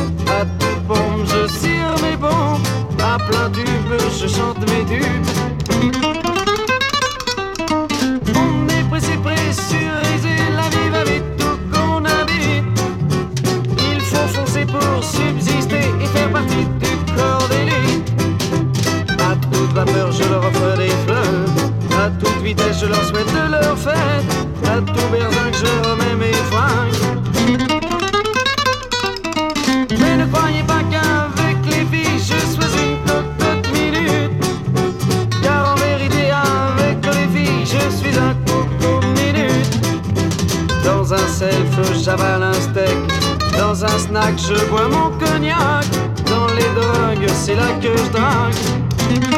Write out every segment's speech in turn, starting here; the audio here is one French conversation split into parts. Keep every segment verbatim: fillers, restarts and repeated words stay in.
À toute pompe je cire mes pompes, à plein tube je chante mes tubes. On est pressé, pressurisé, la vie va vite où qu'on habite. Il faut foncer pour subsister et faire partie du corps d'élite. À toute vapeur je leur offre des fleurs, à toute vitesse je leur souhaite de leur fête. À tout berzinc je remets mes fringues. Mais ne croyez pas qu'avec les filles je sois une cocotte minute, car en vérité avec les filles je suis un coco minute. Dans un self j'avale un steak, dans un snack je bois mon cognac. Dans les drogues c'est là que je drague.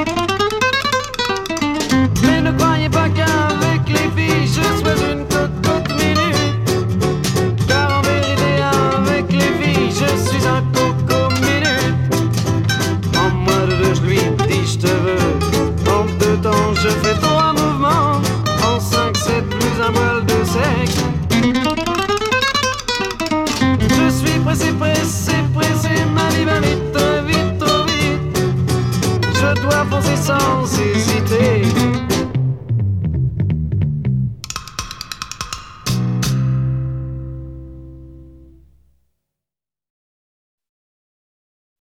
Mais ne croyez pas qu'avec les filles je sois une cocotte minute, car en vérité avec les filles je suis un coco minute. En moins de deux je lui dis je te veux, en deux temps je fais trois mouvements, en cinq c'est plus un bol de sexe. Je suis pressé, pressé, pressé, ma vie va vite, trop vite, trop vite. Je dois foncer sans hésiter.